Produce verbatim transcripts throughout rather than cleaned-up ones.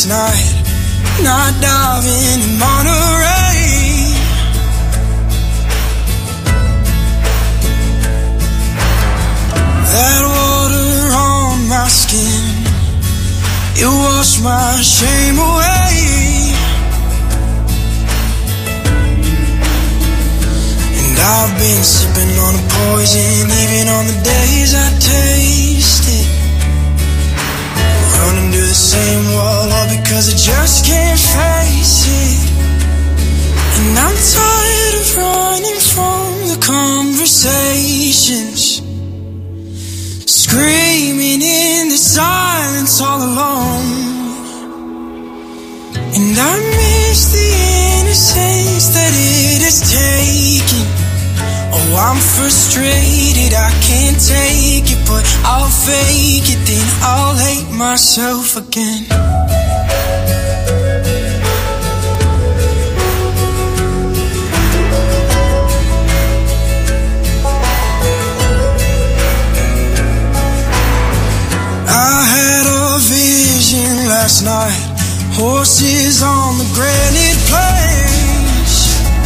last night, not diving in Monterey. That water on my skin, it washed my shame away. And I've been sipping on a poison, even on the days I taste it. Running to the same wall, all because I just can't face it. And I'm tired of running from the conversations, screaming in the silence all alone. And I miss the innocence that it has taken. Oh, I'm frustrated, I can't take it, but I'll fake it, then I'll hate myself again. I had a vision last night, horses on the granite plains.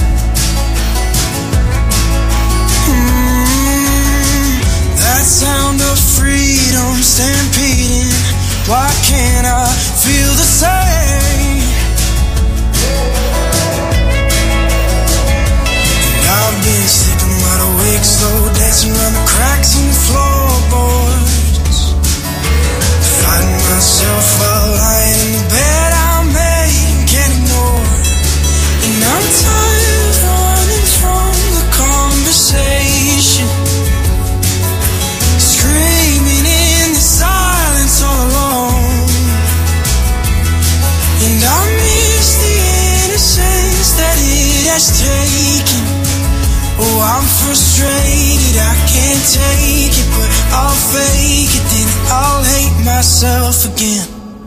Mm, that sound of freedom stampeding, why can't I feel the same? And I've been sleeping wide awake, slow dancing around the cracks in the floorboards, fighting myself while lying in the bed I made and can't ignore. And I'm tired of running from the conversation, screaming in the silence all alone. And I miss the innocence that it has taken. Oh, I'm frustrated, I can't take it, but I'll fake it, then I'll hate myself again.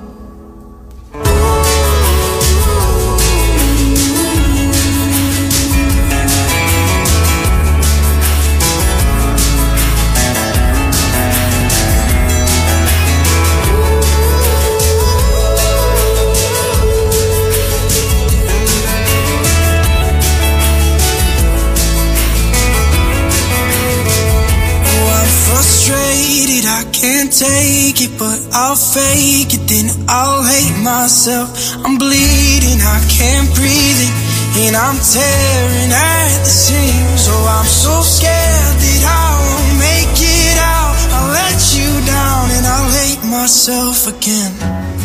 Take it, but I'll fake it, then I'll hate myself. I'm bleeding, I can't breathe it, and I'm tearing at the seams. Oh, I'm so scared that I won't make it out. I'll let you down and I'll hate myself again.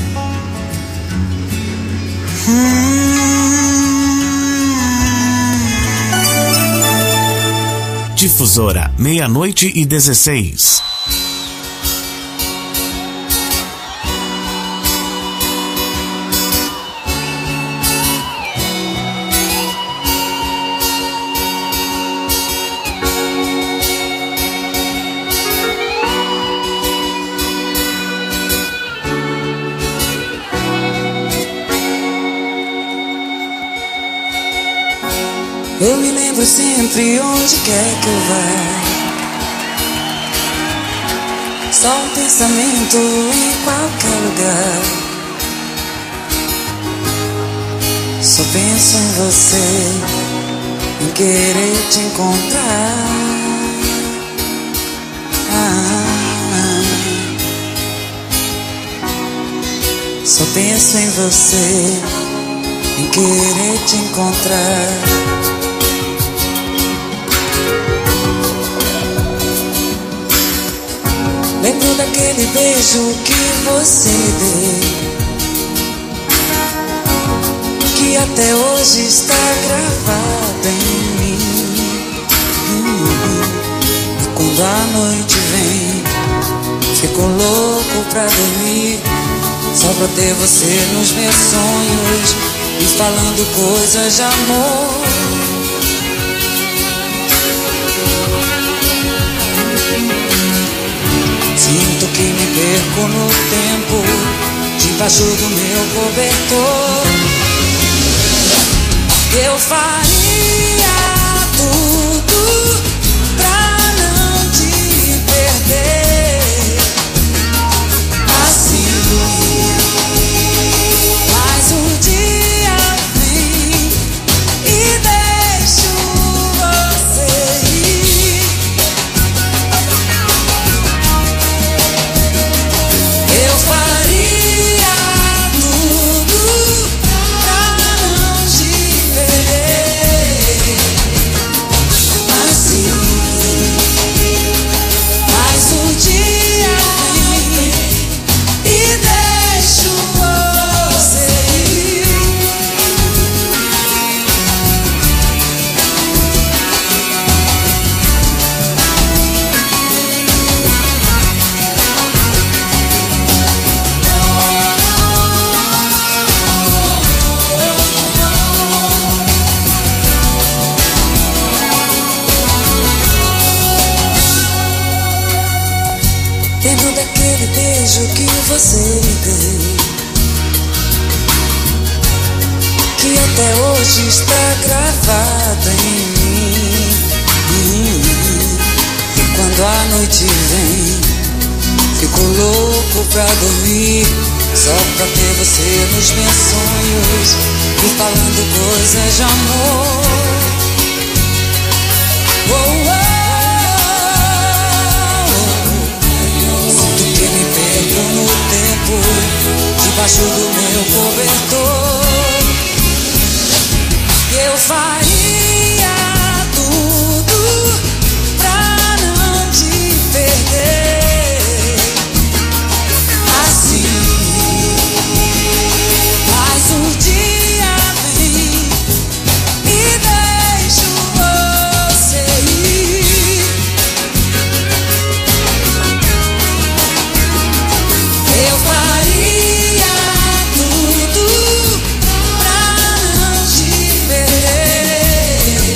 hmm. Difusora, meia-noite e dezesseis. Eu me lembro sempre onde quer que eu vá, só um pensamento em qualquer lugar. Só penso em você, em querer te encontrar. ah, Só penso em você, em querer te encontrar. Lembro daquele beijo que você me deu, que até hoje está gravado em mim. E quando a noite vem, fico louco pra dormir, só pra ter você nos meus sonhos e falando coisas de amor. Sinto que me perco no tempo, debaixo do meu cobertor. Eu faria tudo pra não te perder. Assim aquele beijo que você me deu, que até hoje está gravada em mim. E quando a noite vem, fico louco pra dormir, só pra ter você nos meus sonhos e falando coisas de amor. Oh, oh, oh. Sinto que me perco no tempo, debaixo do meu cobertor. Eu faria tudo pra não te perder. Assim, mas um dia vem e deixo você ir. Eu faria tudo pra não te perder.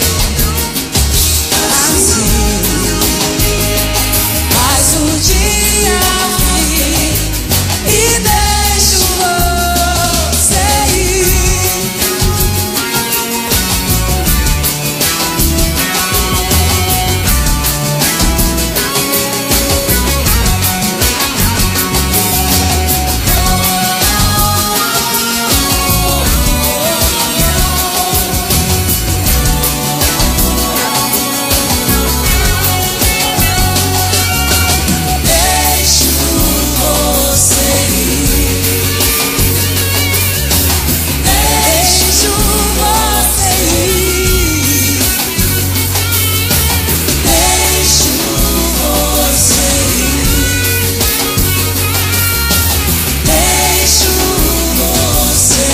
Assim, mas um dia vem e deixo você ir. Deixo você ir. Deixo você ir. Deixo você ir. Deixo você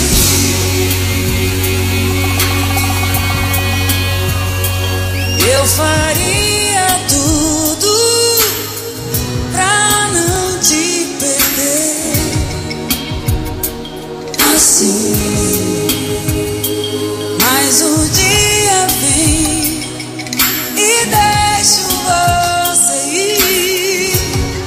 ir. Eu faria tudo pra não te perder. Assim, mas um dia vem e deixo você ir.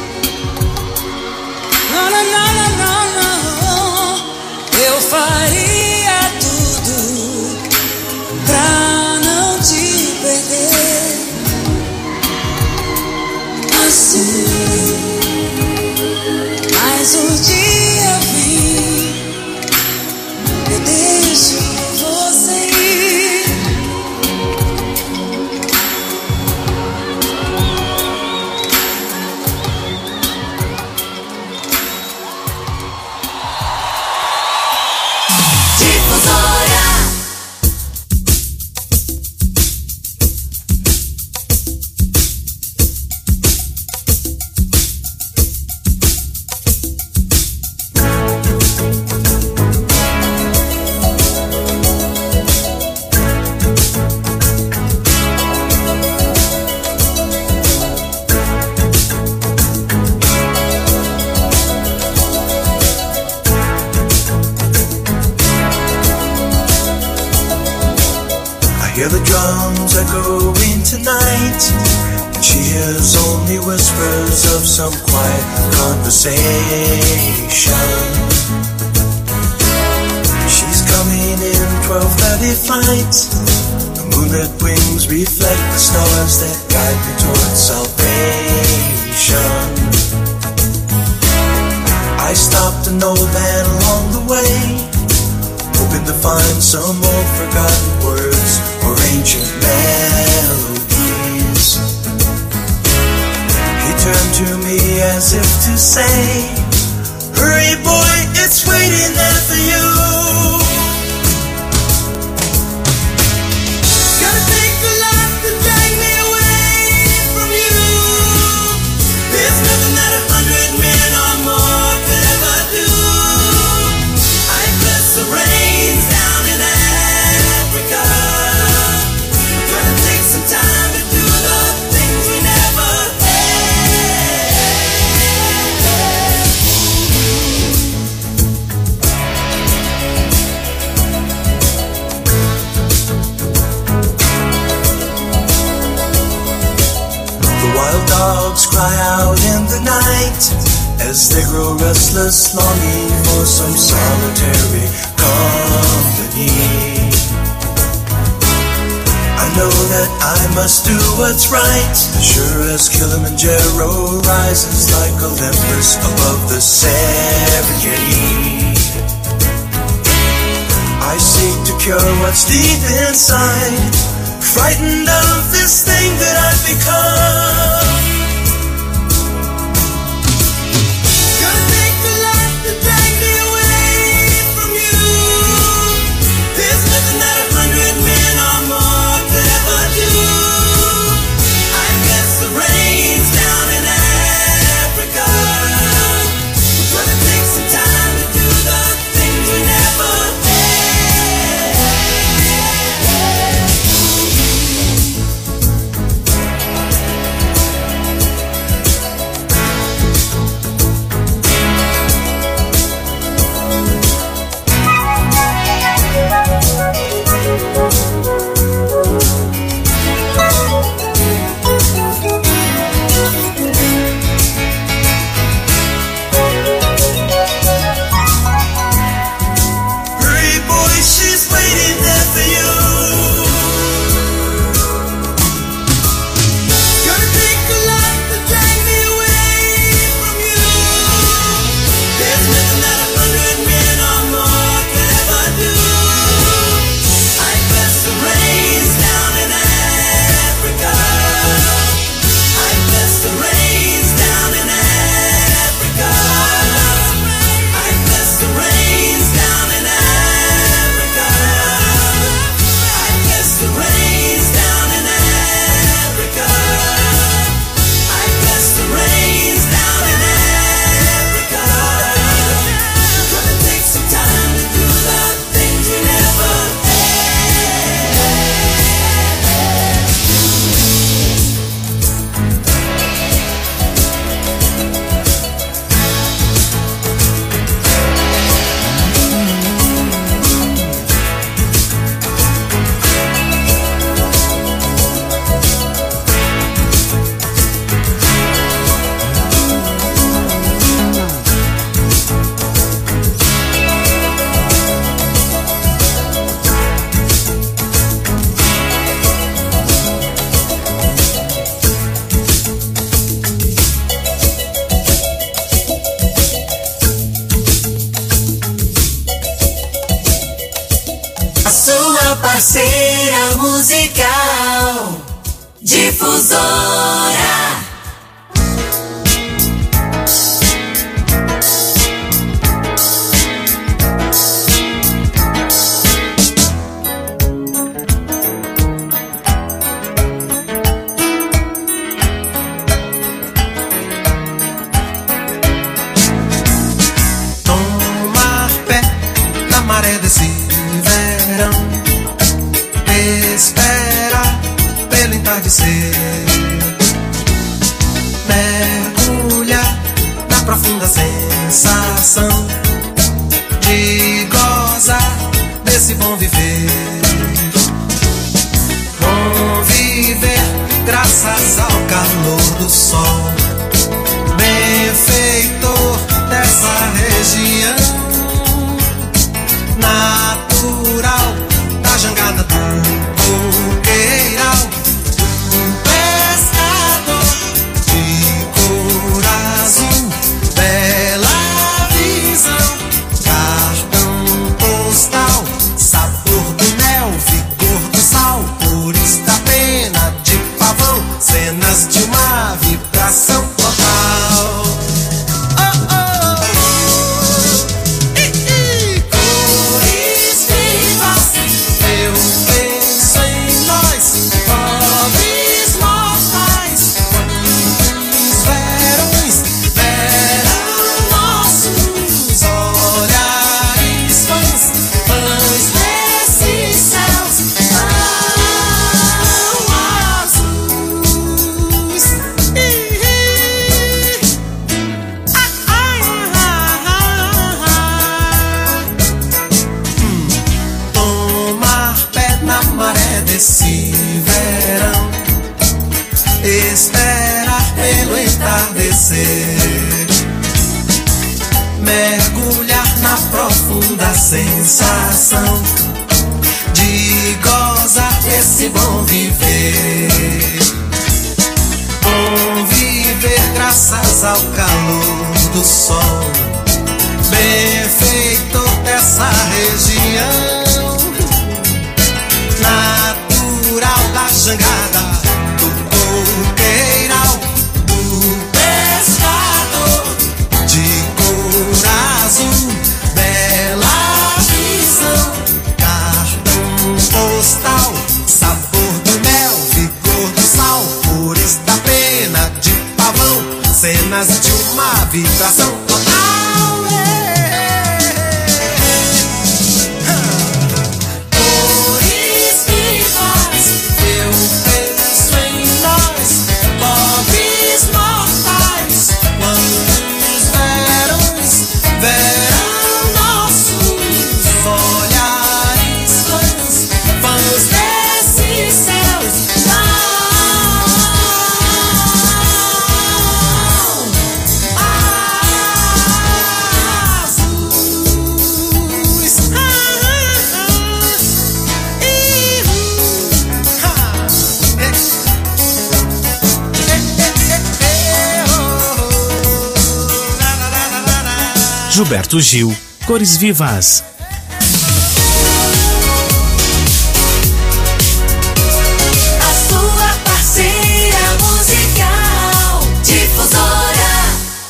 Não, não, não, não, não, não. Eu faria tudo pra não te perder. Assim, mas um dia vem, eu deixo você ir. Difusora. I hear the drums echoing tonight, and she hears only whispers of some quiet conversation. She's coming in twelve thirty flight. The moonlit wings reflect the stars that guide me towards salvation. I stopped an old man along the way, hoping to find some old forgotten words or ancient melodies. He turned to me as if to say, hurry boy, it's waiting there for you. Gotta take the life to drag me away from you. There's nothing that a hundred men or more could ever do. I bless the rains down in Africa. Gonna take some time to do the things we never had. The wild dogs cry out in the night. as they grow restless, longing for some solitary company. I know that I must do what's right, sure as Kilimanjaro rises like Olympus above the Serengeti. I seek to cure what's deep inside, frightened of this thing that I've become. Gonna take the light to drag me away from you. There's nothing that a hundred men or more could ever do. I guess the rain's down in Africa. We're gonna take some time to do the things we never parceira musical Difusora. Tomar pé na maré desse verão, espera pelo entardecer, mergulhar na profunda sensação de gozar desse bom viver. Bom viver graças ao calor do sol, benfeitor dessa região natural da jangada do coqueiral, um pescador de cor azul, bela visão, cartão postal, sabor do mel, vigor do sal, cores da pena de pavão, cenas de uma vibração total. Esse verão, esperar pelo entardecer, profunda sensação de gozar esse bom viver. Bom viver graças ao calor do sol, benfeitor dessa região, natural da jangada, do coqueiral, do pescador, de cor azul, bela visão, cartão postal, sabor do mel, vigor do sal, cores da pena de pavão, cenas de uma vibração total. Gilberto Gil, Cores Vivas. A sua parceira musical, Difusora.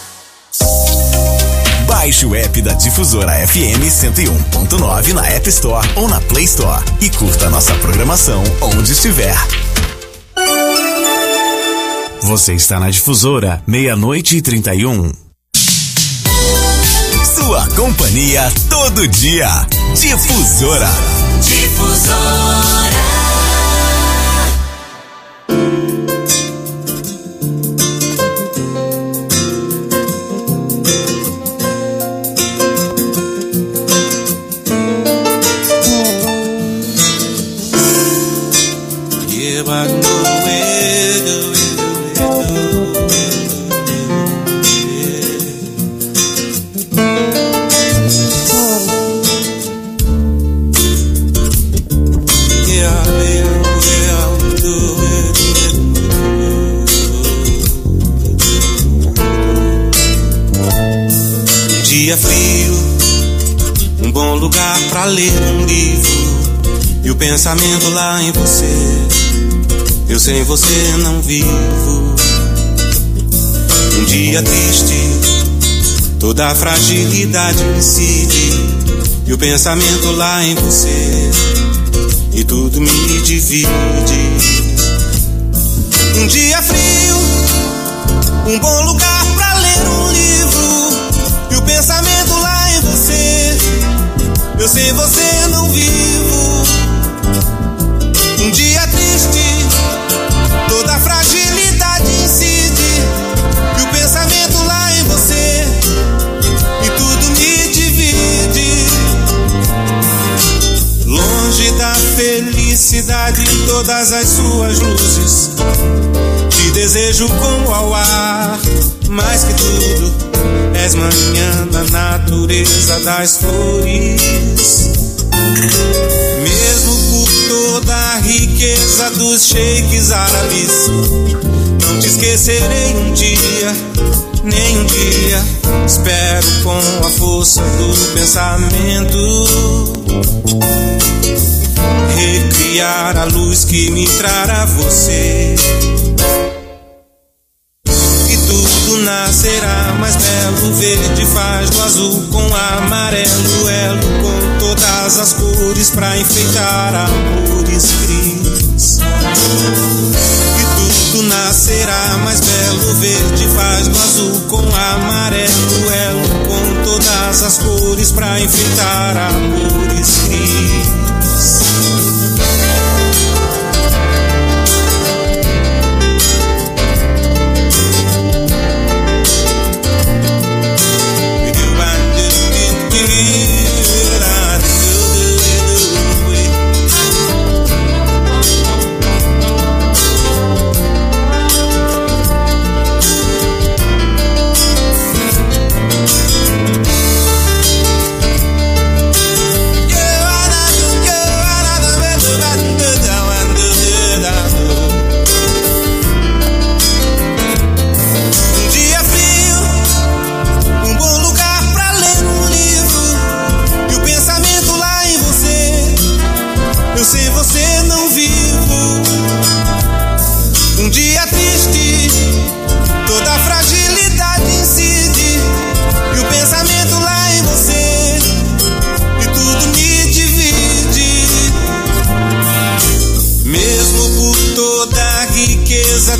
Baixe o app da Difusora F M cento e um ponto nove na App Store ou na Play Store e curta nossa programação onde estiver. Você está na Difusora, meia-noite e trinta e um. Sua companhia todo dia. Difusora. Difusora. Dia frio, um bom lugar pra ler um livro e o pensamento lá em você. Eu sem você não vivo. Um dia triste, toda a fragilidade incide e o pensamento lá em você e tudo me divide. Um dia frio, um bom lugar pra ler um livro e o pensamento lá em você. Eu sem você não vivo. Um dia triste, toda a fragilidade incide e o pensamento lá em você e tudo me divide. Longe da felicidade em todas as suas luzes, te desejo como ao ar, mais que tudo és manhã na natureza das flores. Mesmo por toda a riqueza dos sheiks árabes, não te esquecerei um dia, nem um dia. Espero com a força do pensamento recriar a luz que me trará você. Tudo nascerá mais belo, verde faz do azul com amarelo, elo com todas as cores pra enfeitar amores cris. E tudo nascerá mais belo, verde faz do azul com amarelo, elo com todas as cores pra enfeitar amores cris.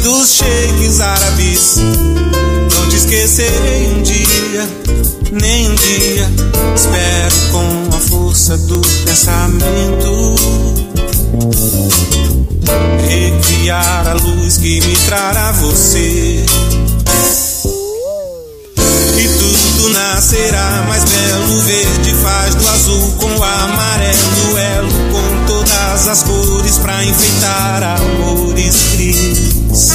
dos sheiks árabes. Não te esquecerei um dia, nem um dia. Espero com a força do pensamento recriar a luz que me trará você. E tudo nascerá mais belo. Verde faz do azul com o amarelo, elo com todas as cores pra enfeitar amores cris.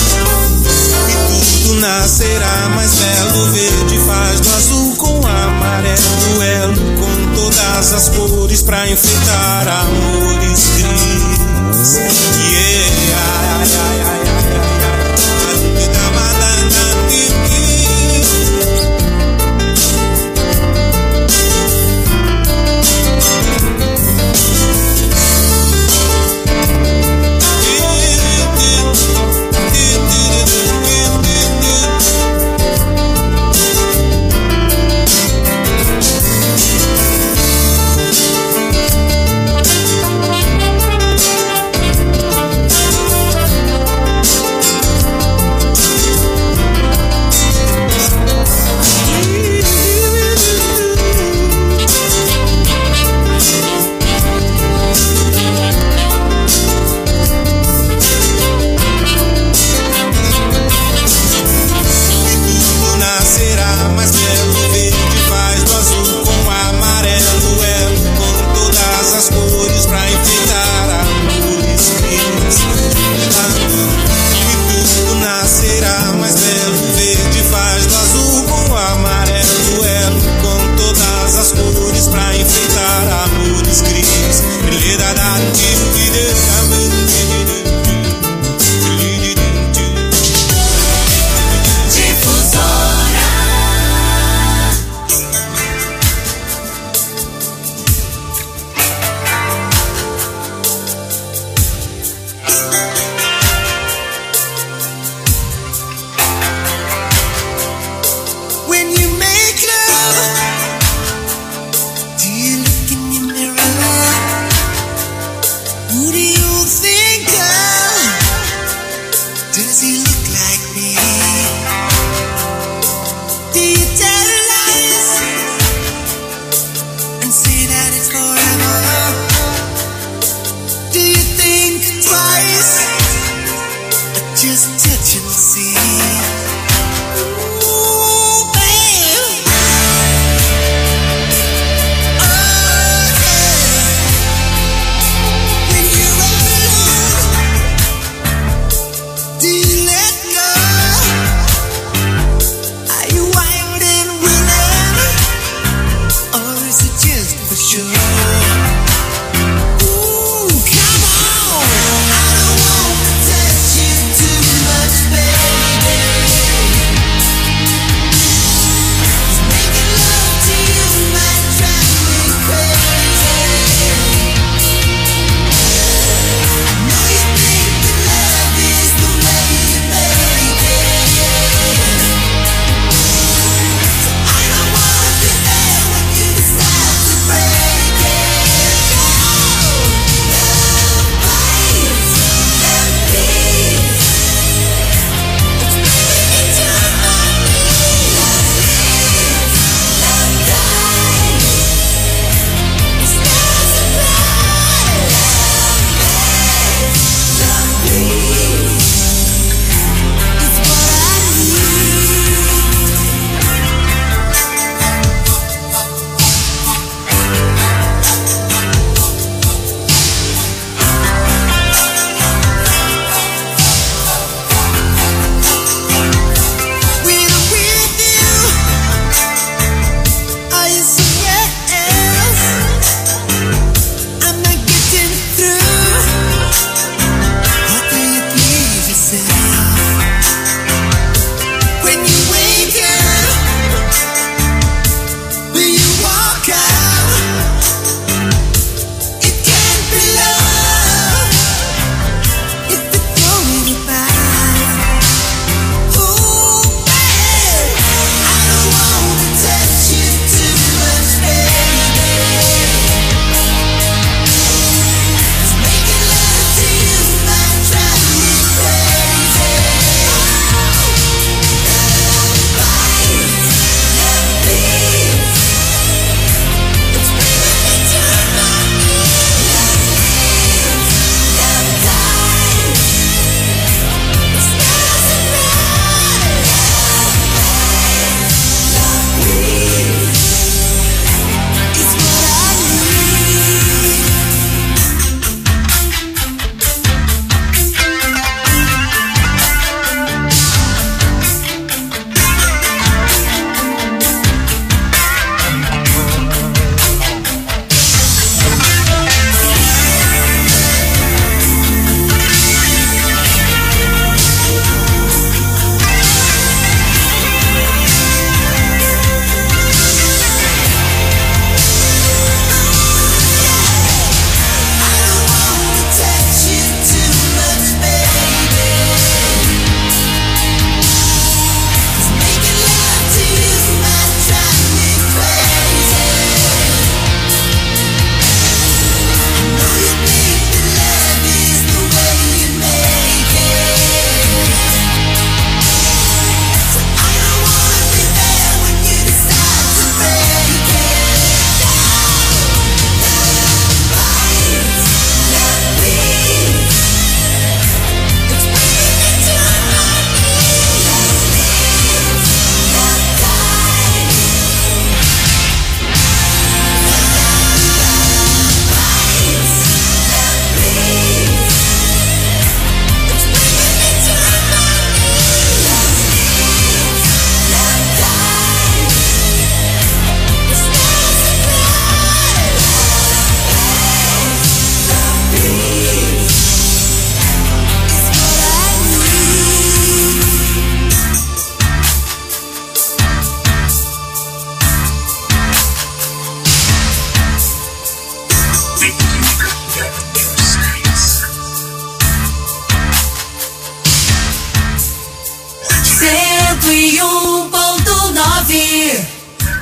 E tudo nascerá mais belo. Verde faz do azul com o amarelo, elo com todas as cores pra enfeitar amores cris. Yeah, ai, ai, ai, ai.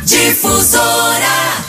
Difusora.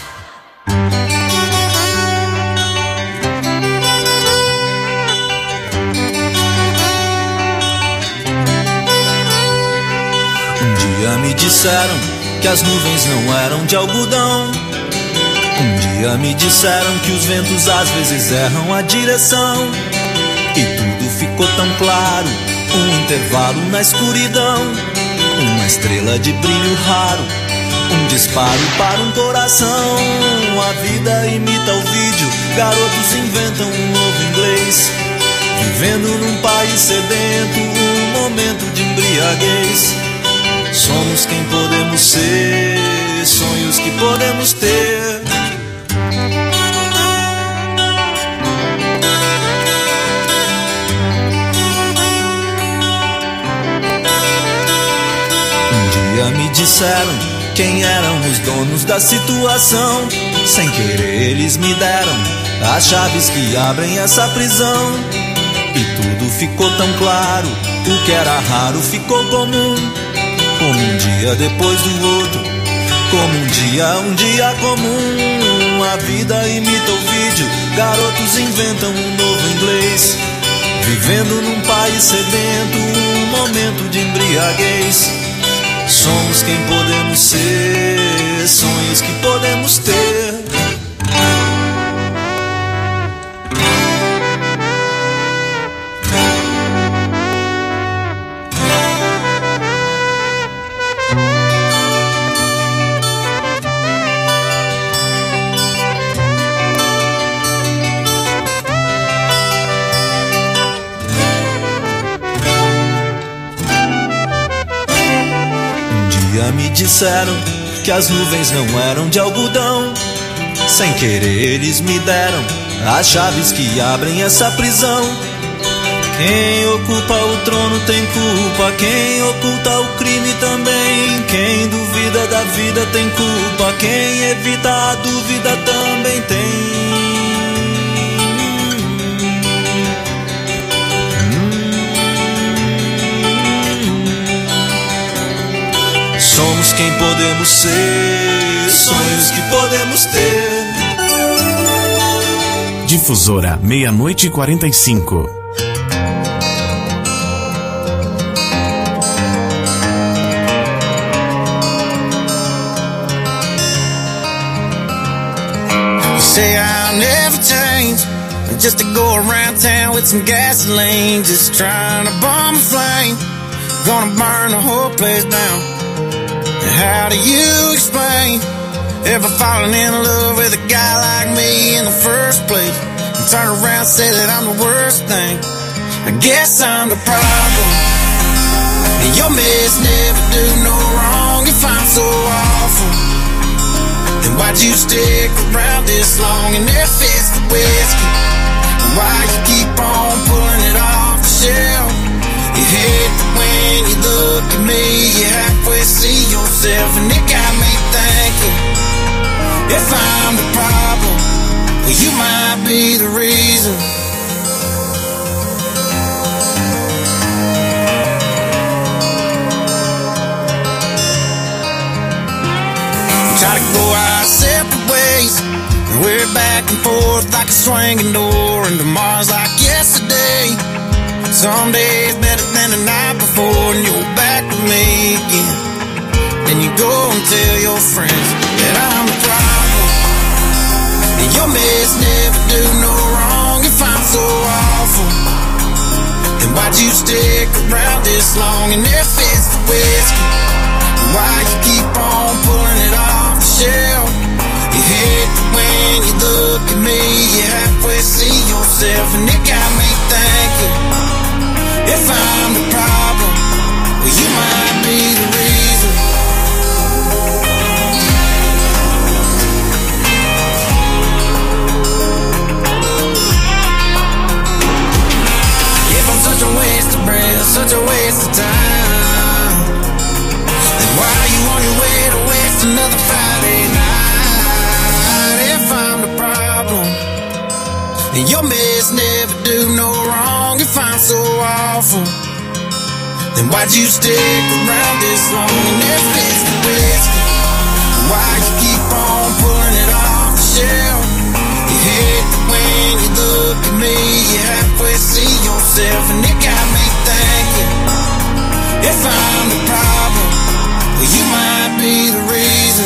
Um dia me disseram que as nuvens não eram de algodão. Um dia me disseram que os ventos às vezes erram a direção. E tudo ficou tão claro, um intervalo na escuridão, uma estrela de brilho raro, um disparo para um coração. A vida imita o vídeo, garotos inventam um novo inglês, vivendo num país sedento, um momento de embriaguez. Somos quem podemos ser, sonhos que podemos ter. Um dia me disseram quem eram os donos da situação. Sem querer eles me deram as chaves que abrem essa prisão. E tudo ficou tão claro, o que era raro ficou comum. Como um dia depois do outro, como um dia, um dia comum. A vida imita o vídeo, garotos inventam um novo inglês, vivendo num país sedento, um momento de embriaguez. Somos quem podemos ser, sonhos que podemos ter. Me disseram que as nuvens não eram de algodão. Sem querer eles me deram as chaves que abrem essa prisão. Quem ocupa o trono tem culpa, quem oculta o crime também. Quem duvida da vida tem culpa, quem evita a dúvida também tem. Somos quem podemos ser, sonhos que podemos ter. Difusora, meia-noite e quarenta e cinco. You say I'll never change, just to go around town with some gasoline, just trying to bomb a flame, gonna burn the whole place down. How do you explain ever falling in love with a guy like me in the first place, and turn around and say that I'm the worst thing? I guess I'm the problem, and your mess never do no wrong. If I'm so awful, then why'd you stick around this long? And if it's the whiskey, why you keep on pulling it off the shelf? You hate that when you look at me, you halfway see yourself, and it got me thinking, if I'm the problem, well, you might be the reason. We try to go our separate ways, and we're back and forth like a swinging door, and tomorrow's like yesterday. Some days better than the night before, and you're back with me again. Then you go and tell your friends that I'm the problem, and your mess never do no wrong. If I'm so awful, then why'd you stick around this long? And if it's the whiskey, why you keep on pulling it off the shelf? You hate that when you look at me, you halfway see yourself, and it got me thinking, if I'm the problem, well, you might be the reason. If I'm such a waste of breath, such a waste of time, then why are you on your way to waste another Friday night? If I'm the problem, and your mess never do no wrong. If I'm so awful, then why'd you stick around this long? And if it's the whiskey, why you keep on pulling it off the shelf. You hate it when you look at me, you halfway see yourself, and it got me thinking, if I'm the problem, well, you might be the reason.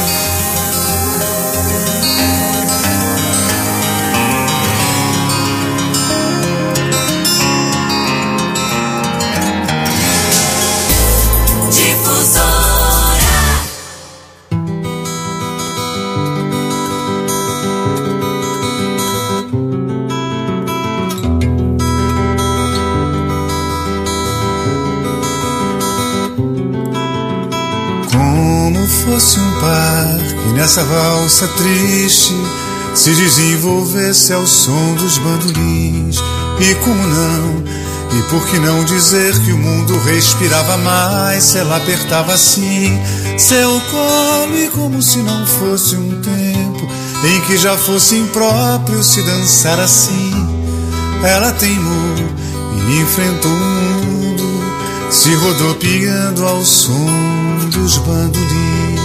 Fosse um par que nessa valsa triste se desenvolvesse ao som dos bandolins. E como não, e por que não dizer que o mundo respirava mais se ela apertava assim seu colo, e como se não fosse um tempo em que já fosse impróprio se dançar assim. Ela teimou e enfrentou o mundo, se rodopiando ao som dos bandolins.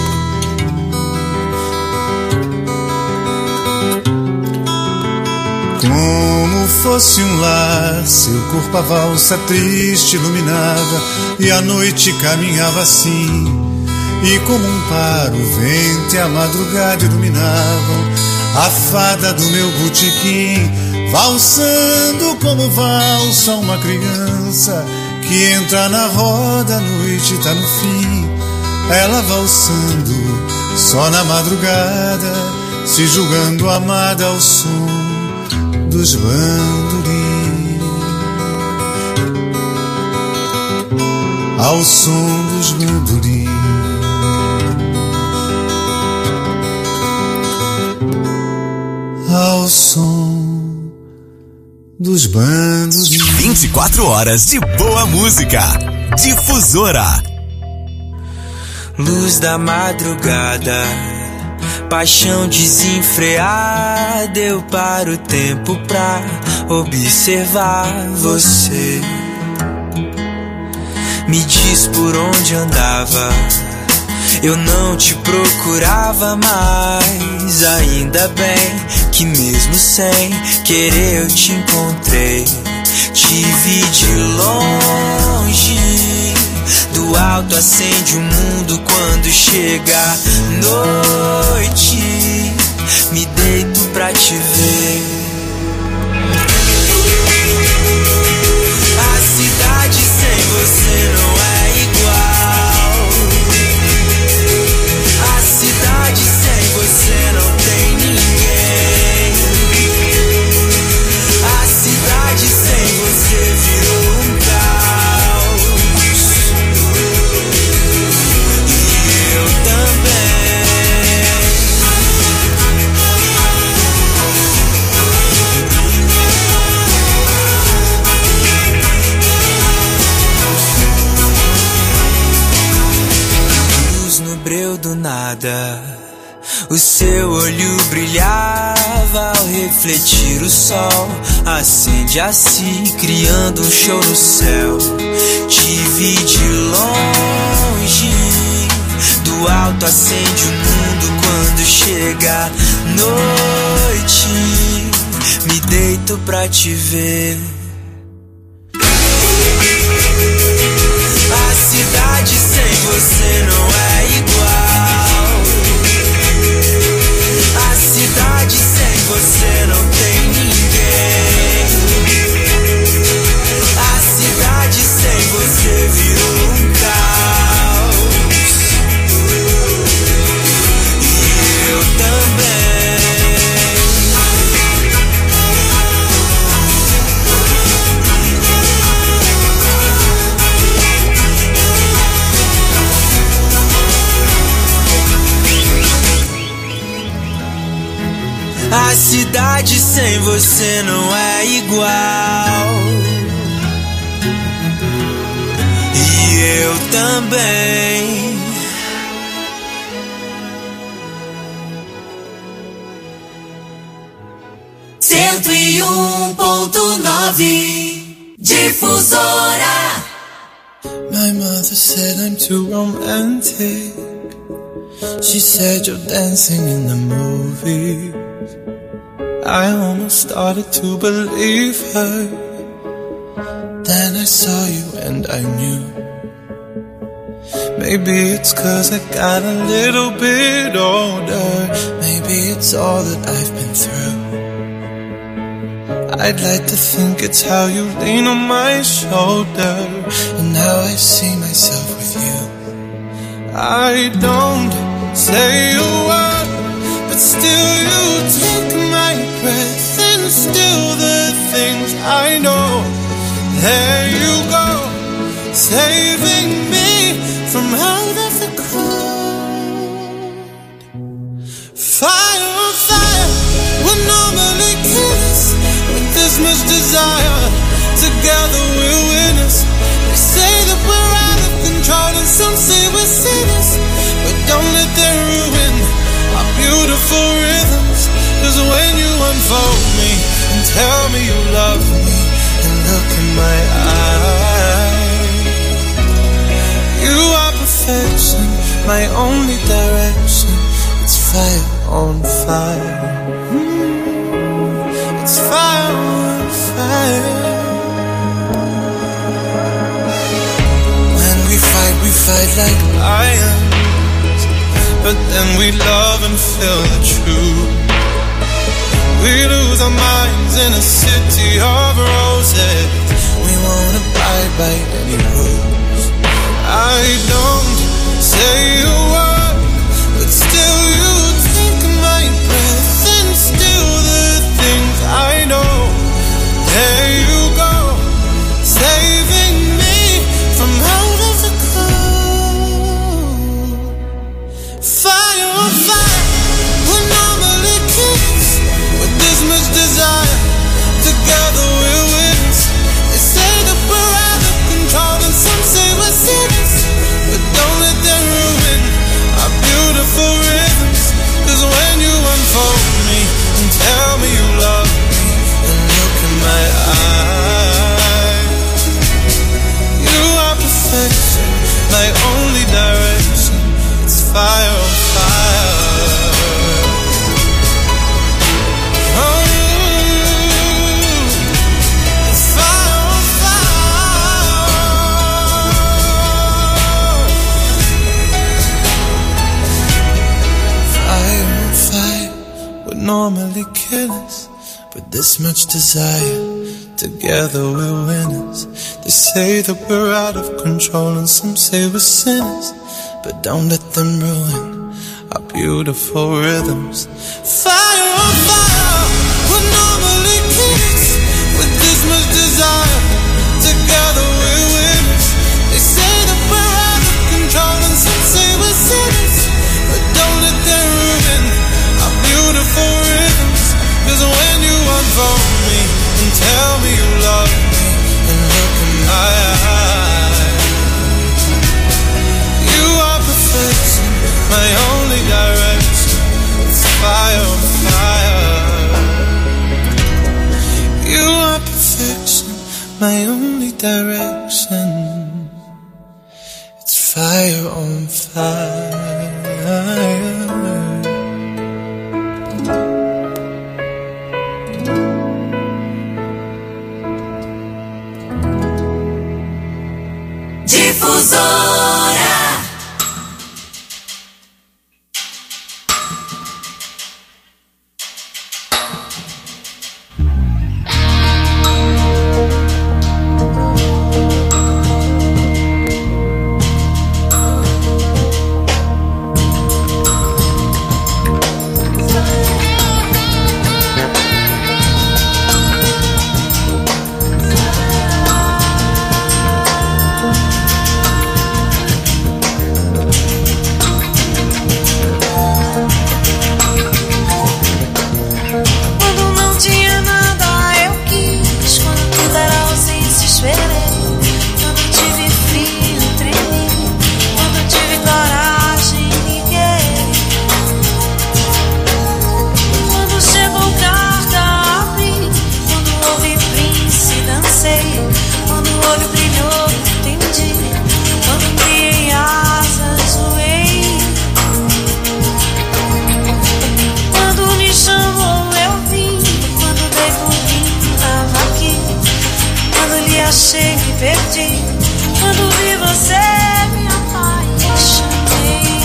Como fosse um lar, seu corpo a valsa triste iluminava, e a noite caminhava assim. E como um par, o vento e a madrugada iluminavam a fada do meu botequim, valsando como valsa uma criança que entra na roda, a noite tá no fim. Ela valsando só na madrugada, se julgando amada ao som dos bandolins, ao som dos bandolins, ao som dos bandolins. vinte e quatro horas de boa música. Difusora. Luz da madrugada, paixão desenfreada, eu paro o tempo pra observar você. Me diz por onde andava, eu não te procurava mais. Ainda bem que mesmo sem querer eu te encontrei. Te vi de longe, do alto acende o mundo quando chega a noite. Me deito pra te ver. A cidade sem você não é igual. A cidade sem você não tem ninguém. A cidade sem você virou um caos. E eu também. Luz no breu do nada, o seu olho brilhava ao refletir o sol. Acende a si, criando um show no céu. Te vi de longe, do alto acende o mundo quando chega a noite. Me deito pra te ver. A cidade sem você não é igual. A cidade sem você não tem ninguém. A cidade sem você virou um caos. E eu também. A cidade sem você não é igual. E eu também. Cento e um ponto nove Difusora. My mother said I'm too romantic. She said you're dancing in the movies. I almost started to believe her. Then I saw you and I knew. Maybe it's 'cause I got a little bit older. Maybe it's all that I've been through. I'd like to think it's how you lean on my shoulder and how I see myself with you. I don't say a word, but still you take my breath and still the things I know. There you go, saving me from out of the crowd. Fire on fire, we're normally kids with this much desire. Together we're winners. They say that we're out of control and some say we're sinners, but don't let them ruin our beautiful rhythms. 'Cause when you unfold me and tell me you love me and look in my eyes, you are perfection, my only direction. It's fire on fire. Mm, it's fire on fire. When we fight, we fight like lions, but then we love and feel the truth. We lose our minds in a city of roses. We won't abide by any rules. I don't say a word, but still you take my breath and still the things I know. There you go, saving me from out of the cold. Fire on fire, we're normally kids with this much desire. Together we're winners. They say that we're out of control and some say we're sinners, but don't let them ruin our beautiful rhythms. 'Cause when you unfold me and tell me you love me and look in my eyes, you are perfection, my only direction. It's fire on fire. Oh, it's fire on fire. Fire on fire would normally kill us, but this much desire, together we're winners. They say that we're out of control and some say we're sinners, but don't let them ruin our beautiful rhythms. Fire on fire, we're normally kids with this much desire. Together we're winners. They say that we're out of control and some say we're sinners, but don't let them ruin our beautiful rhythms. 'Cause when you unfold me and tell me you love me and look in my eyes, you are perfection, my only direction. It's fire on fire. You are perfection, my only direction. It's fire on fire. Difusora. achei, me perdi. Quando vi você, me apaixonei.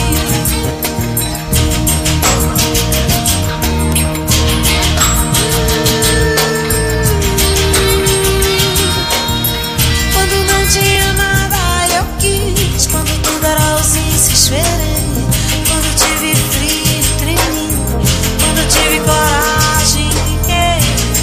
Quando não tinha nada, eu quis. Quando tudo era ausência, esperei. Quando tive frio, tremi. Quando tive coragem, fiquei.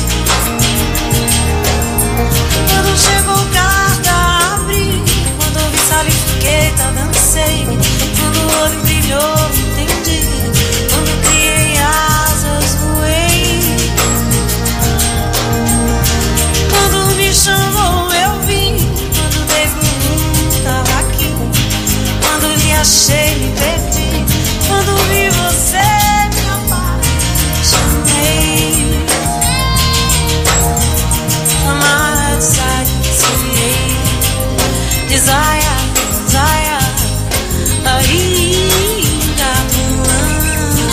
Quando chegou carta, abri. Quando ouvi salifiqueta, dancei. Quando o olho brilhou, entendi. Quando criei asas, voei. Quando me chamou, eu vim. Quando dei por mim, tava aqui. Quando lhe achei, me perdi. Quando vi você, me apaixonei. Amar, desire, sonhei. Desire, desire, ainda voando.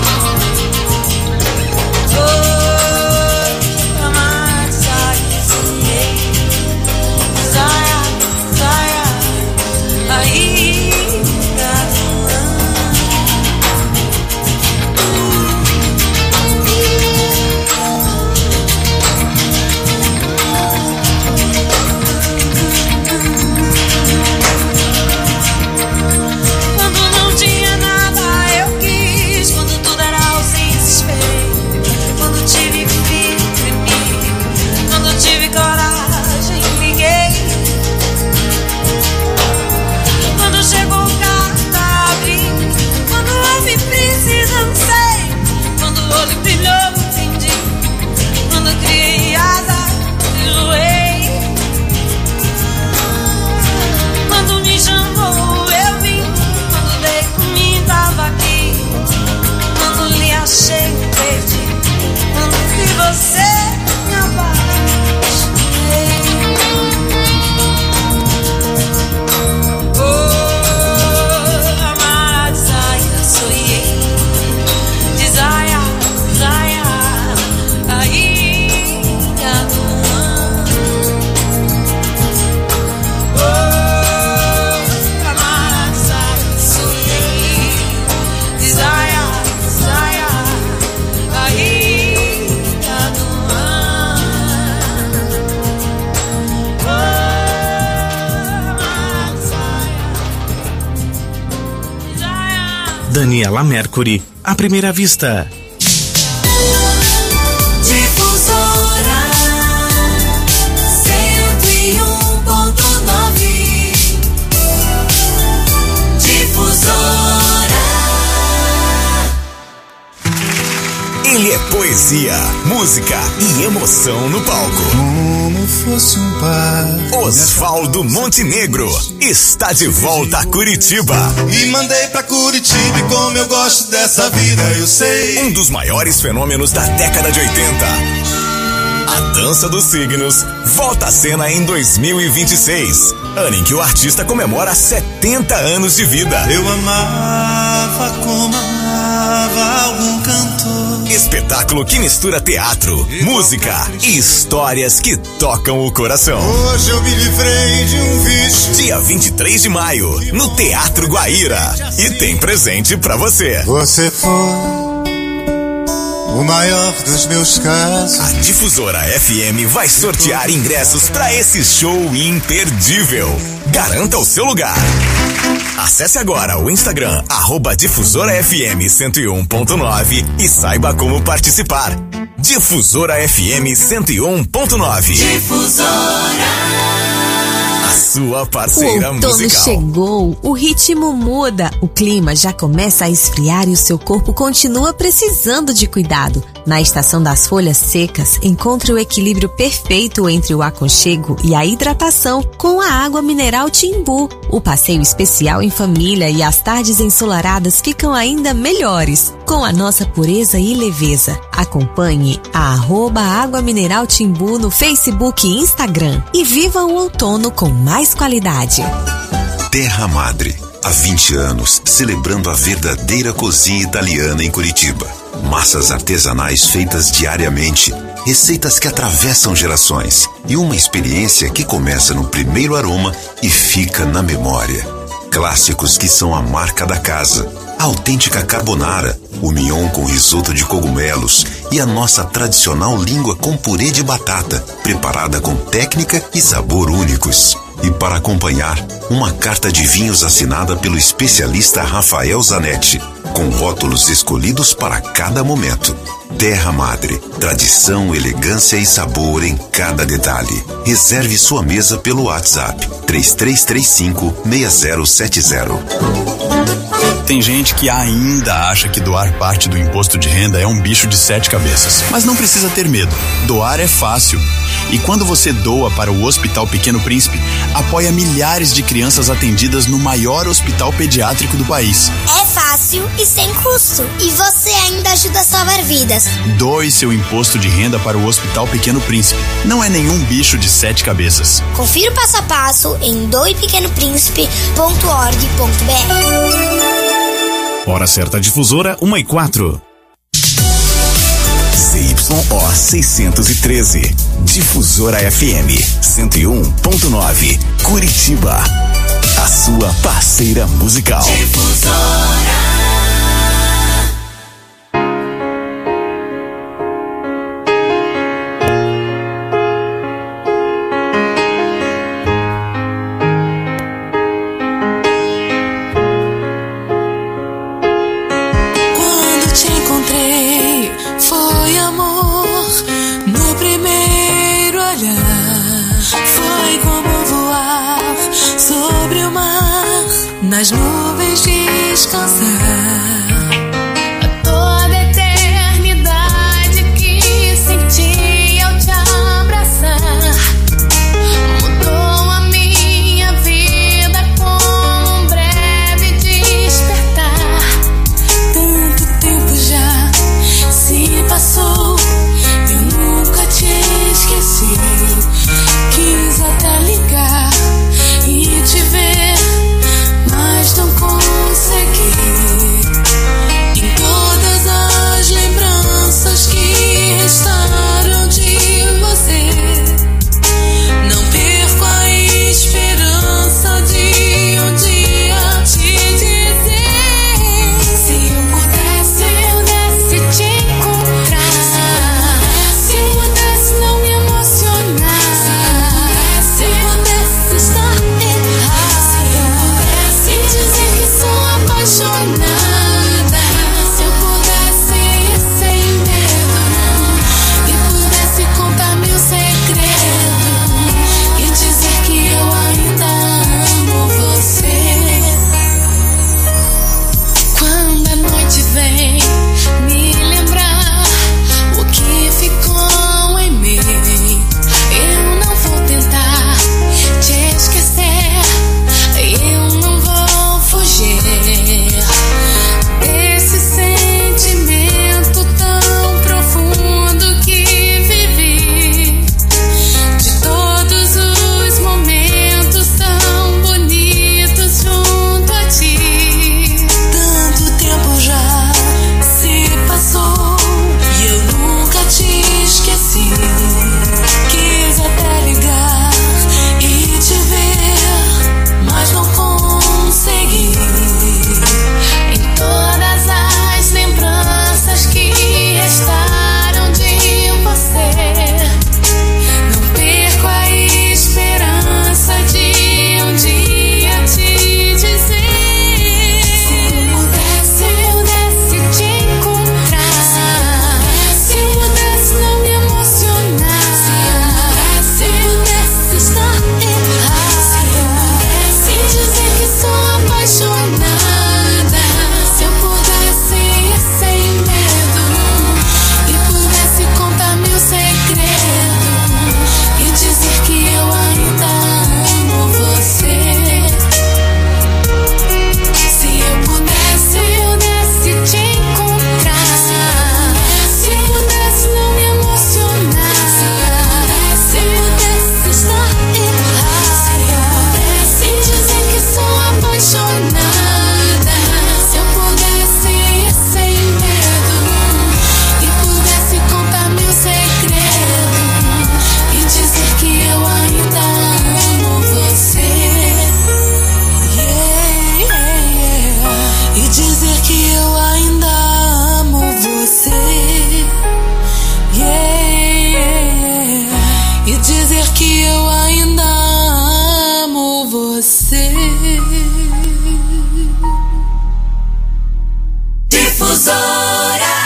Oh, amar, desire, sonhei. Desire, desire, ainda voando. Quando não tinha nada, eu quis. Quando tudo era ausência, esperei. Quando tive frio, tremi. Quando tive coragem, liguei. Quando chegou carta, abri. Quando houve precisa, não sei. Quando o olho brilhou, entendi. Quando criei asas, voei. Quando me chamou, eu vim. Quando dei por mim, tava aqui. Quando lhe achei, me perdi. Quando vi você, me apaixonei. Oh, amar, desire, sonhei. Desire, desire, ainda voando. Oh, amar, desire, sonhei. Desire, desire, ainda voando. Oh, amar, desire, desire. Daniela Mercury, à primeira vista. Difusora cento e um ponto nove. Difusora. Ele é poesia, música e emoção no palco. Como fosse um par. Osvaldo Montenegro está de volta a Curitiba. E mandei pra Curitiba, e como eu gosto dessa vida, eu sei. Um dos maiores fenômenos da década de oitenta. A Dança dos Signos volta à cena em dois mil e vinte e seis, ano em que o artista comemora setenta anos de vida. Eu amava como amava algum cantor. Espetáculo que mistura teatro, música e histórias que tocam o coração. Hoje eu me livrei de um vício. Dia vinte e três de maio, no Teatro Guaíra. E tem presente pra você. Você foi o maior dos meus casos. A Difusora F M vai sortear ingressos pra esse show imperdível. Garanta o seu lugar. Acesse agora o Instagram, arroba Difusora F M cento e um ponto nove e saiba como participar. Difusora F M cento e um ponto nove. Difusora. A sua parceira o outono musical. Chegou, o ritmo muda, o clima já começa a esfriar e o seu corpo continua precisando de cuidado. Na estação das folhas secas, encontre o equilíbrio perfeito entre o aconchego e a hidratação com a água mineral Timbu. O passeio especial em família e as tardes ensolaradas ficam ainda melhores, com a nossa pureza e leveza. Acompanhe a arroba Água Mineral Timbu no Facebook e Instagram e viva o outono com mais qualidade. Terra Madre, há vinte anos, celebrando a verdadeira cozinha italiana em Curitiba. Massas artesanais feitas diariamente receitas que atravessam gerações e uma experiência que começa no primeiro aroma e fica na memória. Clássicos que são a marca da casa. A autêntica carbonara, o mignon com risoto de cogumelos e a nossa tradicional língua com purê de batata, preparada com técnica e sabor únicos. E para acompanhar, uma carta de vinhos assinada pelo especialista Rafael Zanetti, com rótulos escolhidos para cada momento. Terra Madre, tradição, elegância e sabor em cada detalhe. Reserve sua mesa pelo WhatsApp três três três cinco, seis zero sete zero. Tem gente que ainda acha que doar parte do imposto de renda é um bicho de sete cabeças. Mas não precisa ter medo. Doar é fácil. E quando você doa para o Hospital Pequeno Príncipe, apoia milhares de crianças atendidas no maior hospital pediátrico do país. É fácil e sem custo. E você ainda ajuda a salvar vidas. Doe seu imposto de renda para o Hospital Pequeno Príncipe. Não é nenhum bicho de sete cabeças. Confira o passo a passo em doe pequeno príncipe ponto org ponto b r. Hora certa difusora, uma e quatro. Z Y O seiscentos e treze. Difusora F M cento e um ponto nove. Curitiba. A sua parceira musical. Difusora. Nas nuvens descansar. Consegui que eu ainda amo você. Difusora.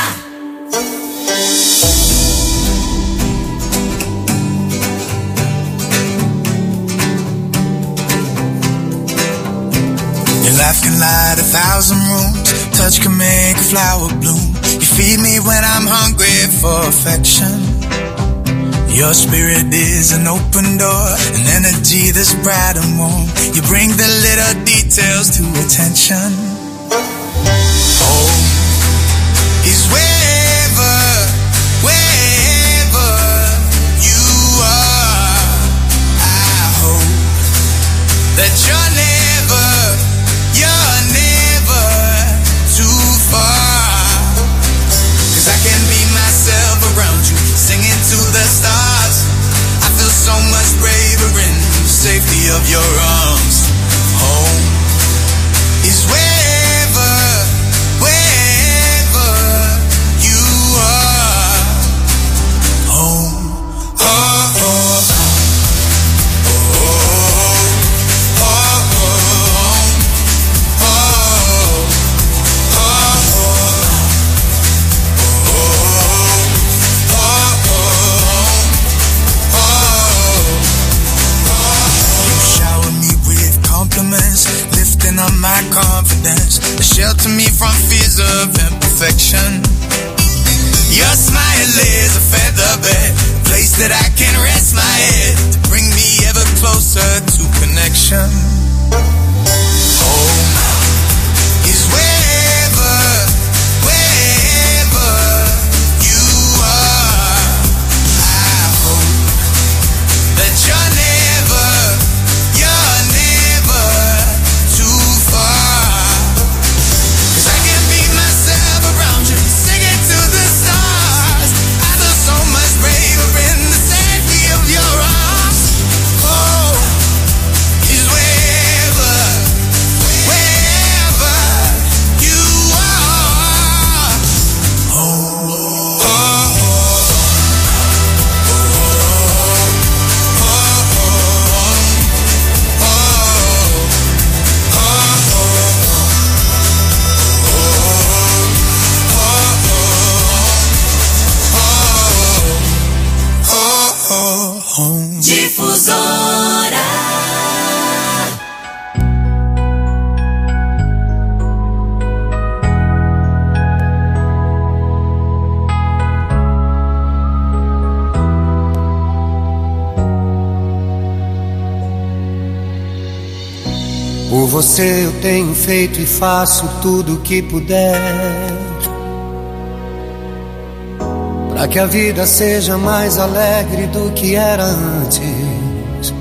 Your life can light a thousand rooms. Touch can make a flower bloom. You feed me when I'm hungry for affection. Your spirit is an open door, an energy that's bright and warm. You bring the little details to attention. Home is wherever, wherever you are. I hope that you're never, you're never too far. 'Cause I can be myself around you, singing to the stars. I feel so much braver in the safety of your arms. Home is wherever, wherever you are. Home, oh, oh, oh. Lifting up my confidence, shelter me from fears of imperfection. Your smile is a feather bed, place that I can rest my head, to bring me ever closer to connection. Home is wherever, wherever you are. I hope that you're never, you're never too far. 'Cause I can be myself around you, singing to the stars. I feel so much braver in the safety of your arms. Oh, is wherever, wherever you are. Oh, oh, oh. Difusora. Por você eu tenho feito e faço tudo o que puder, pra que a vida seja mais alegre do que era antes.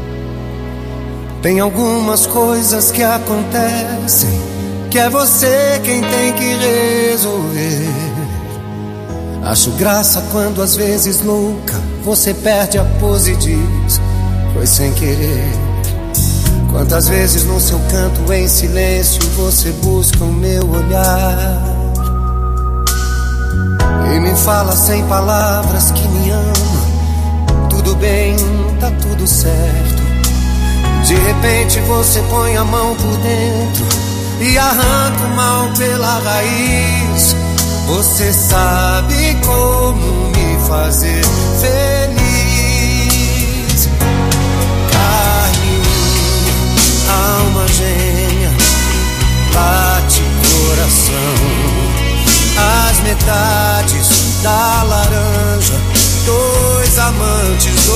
Tem algumas coisas que acontecem que é você quem tem que resolver. Acho graça quando às vezes louca você perde a pose e diz foi sem querer. Quantas vezes no seu canto em silêncio você busca o meu olhar e me fala sem palavras que me ama. Tudo bem, tá tudo certo. De repente você põe a mão por dentro e arranca o mal pela raiz. Você sabe como me fazer feliz.